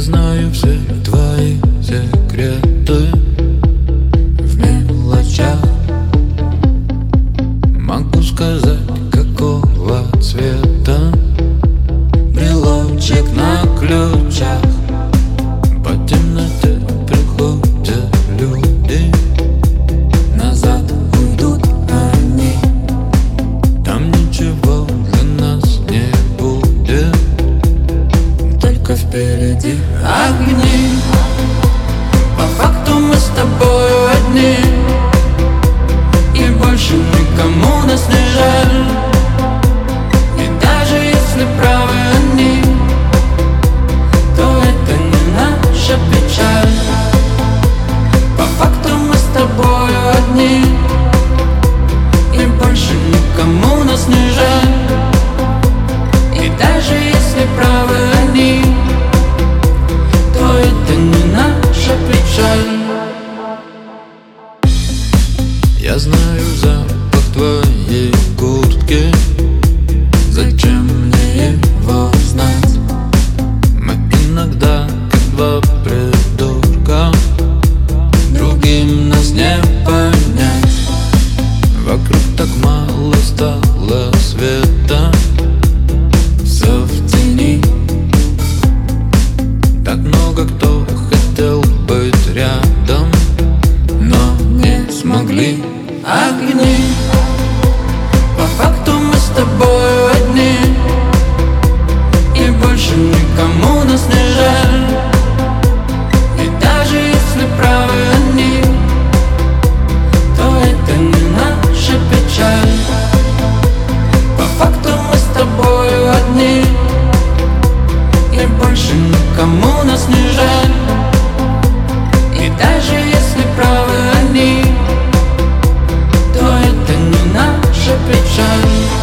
знаю все твои секреты в мелочах. Могу сказать, какого цвета брелочек на ключах. По темноте приходят люди, назад уйдут они. Там ничего для нас не будет, только впереди огни. По факту мы с тобою одни, и больше никому нас не жаль. И даже если правы они, то это не наша печаль. По факту мы с тобою одни, и больше никому нас не жаль. И даже если правы они, то это не наша печаль. Я знаю запах твоей куртки, зачем мне его знать? Мы иногда как два придурка, другим нас не понять. Вокруг так мало стало света, все в тени. Так много кто хотел быть рядом, но не смогли. Огни. По факту мы с тобою одни, и больше никому нас не жаль. И даже если правы они, то это не наша печаль. По факту мы с тобою одни, и больше никому нас не жаль. И даже если правы они, то это не наша печаль.